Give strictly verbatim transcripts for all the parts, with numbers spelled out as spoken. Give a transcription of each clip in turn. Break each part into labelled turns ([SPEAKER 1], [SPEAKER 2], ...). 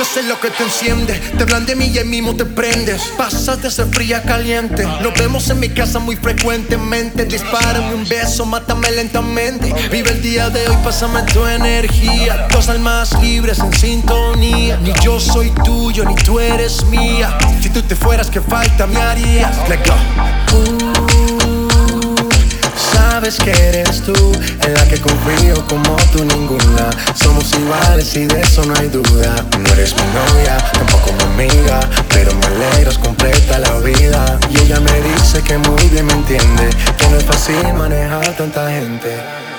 [SPEAKER 1] Yo sé lo que te enciende, te hablan de mí y ahí mismo te prendes. Pasas de ser fría a caliente. Nos vemos en mi casa muy frecuentemente. Dispárame un beso, mátame lentamente. Vive el día de hoy, pásame tu energía. Dos almas libres en sintonía. Ni yo soy tuyo, ni tú eres mía. Si tú te fueras, ¿qué falta me harías? Let's go. Uh, Sabes que eres tú, en la que confío como tú ninguna. Somos iguales y de eso no hay duda. No eres mi novia, tampoco mi amiga, pero me alegras, completa la vida. Y ella me dice que muy bien me entiende, que no es fácil manejar tanta gente.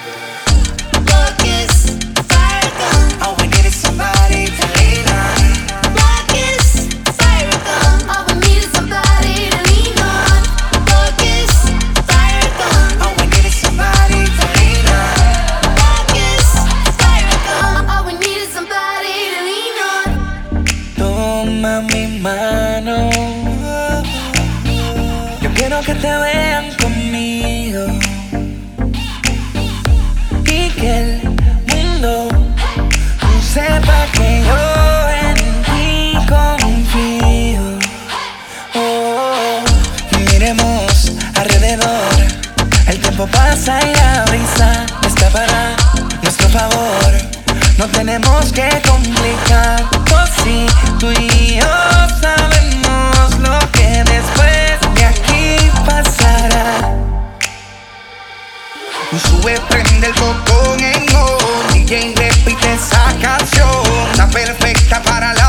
[SPEAKER 2] Toma mi mano, yo quiero que te vean conmigo y que el mundo sepa que yo en ti confío. Oh, miremos alrededor, el tiempo pasa y la brisa está para nuestro favor. No tenemos que complicar, oh sí, tú y yo sabemos lo que después de aquí pasará.
[SPEAKER 3] Sube, prende el botón en on, D J repite esa canción, está perfecta para la